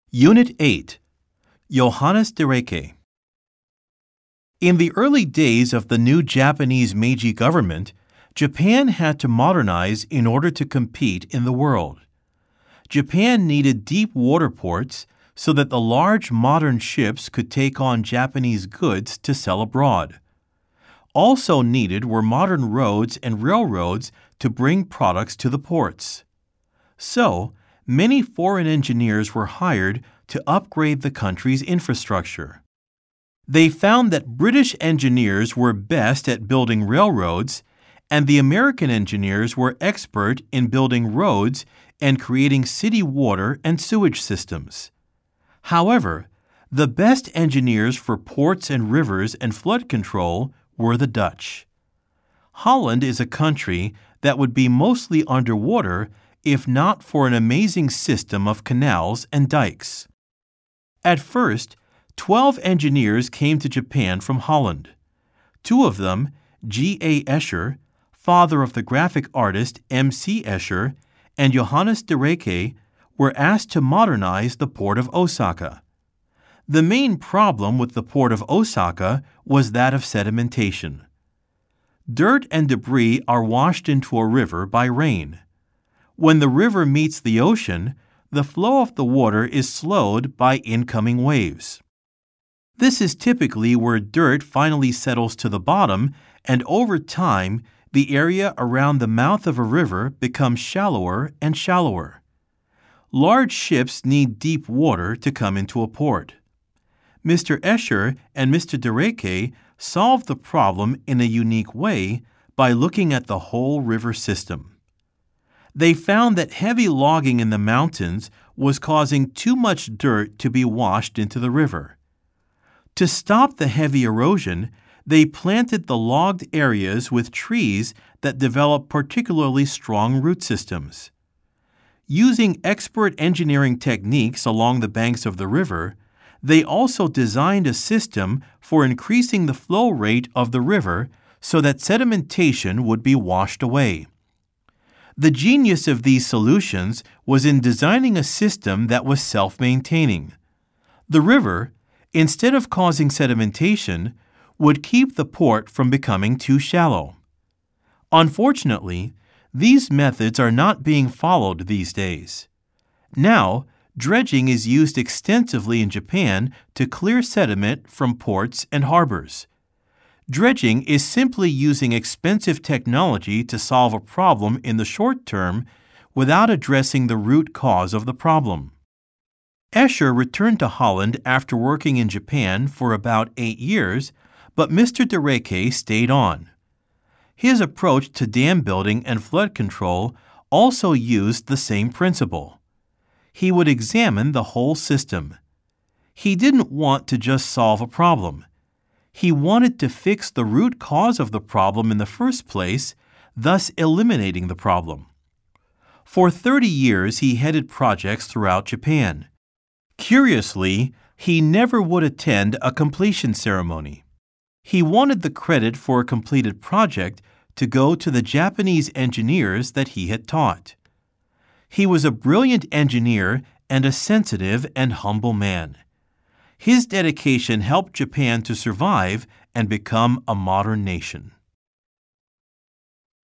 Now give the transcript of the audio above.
Unit 8. Johannes Dereke. In the early days of the new Japanese Meiji government, Japan had to modernize in order to compete in the world. Japan needed deep water ports so that the large modern ships could take on Japanese goods to sell abroad. Also needed were modern roads and railroads to bring products to the ports. So, many foreign engineers were hired to upgrade the country's infrastructure. They found that British engineers were best at building railroads, and the American engineers were expert in building roads and creating city water and sewage systems. However, the best engineers for ports and rivers and flood control were the Dutch. Holland is a country that would be mostly underwater if not for an amazing system of canals and dikes. At first, 12 engineers came to Japan from Holland. 2 of them, G.A. Escher, father of the graphic artist M.C. Escher, and Johannes Dereke, were asked to modernize the port of Osaka. The main problem with the port of Osaka was that of sedimentation. Dirt and debris are washed into a river by rain. When the river meets the ocean, the flow of the water is slowed by incoming waves. This is typically where dirt finally settles to the bottom, and over time, the area around the mouth of a river becomes shallower and shallower. Large ships need deep water to come into a port. Mr. Escher and Mr. Dereke solved the problem in a unique way by looking at the whole river system. They found that heavy logging in the mountains was causing too much dirt to be washed into the river. To stop the heavy erosion, they planted the logged areas with trees that develop particularly strong root systems. Using expert engineering techniques along the banks of the river, they also designed a system for increasing the flow rate of the river so that sedimentation would be washed away. The genius of these solutions was in designing a system that was self-maintaining. The river, instead of causing sedimentation, would keep the port from becoming too shallow. Unfortunately, these methods are not being followed these days. Now, dredging is used extensively in Japan to clear sediment from ports and harbors. Dredging is simply using expensive technology to solve a problem in the short term without addressing the root cause of the problem. Escher returned to Holland after working in Japan for about 8 years, but Mr. Dereke stayed on. His approach to dam building and flood control also used the same principle. He would examine the whole system. He didn't want to just solve a problem. He wanted to fix the root cause of the problem in the first place, thus eliminating the problem. For 30 years, he headed projects throughout Japan. Curiously, he never would attend a completion ceremony. He wanted the credit for a completed project to go to the Japanese engineers that he had taught. He was a brilliant engineer and a sensitive and humble man. His dedication helped Japan to survive and become a modern nation.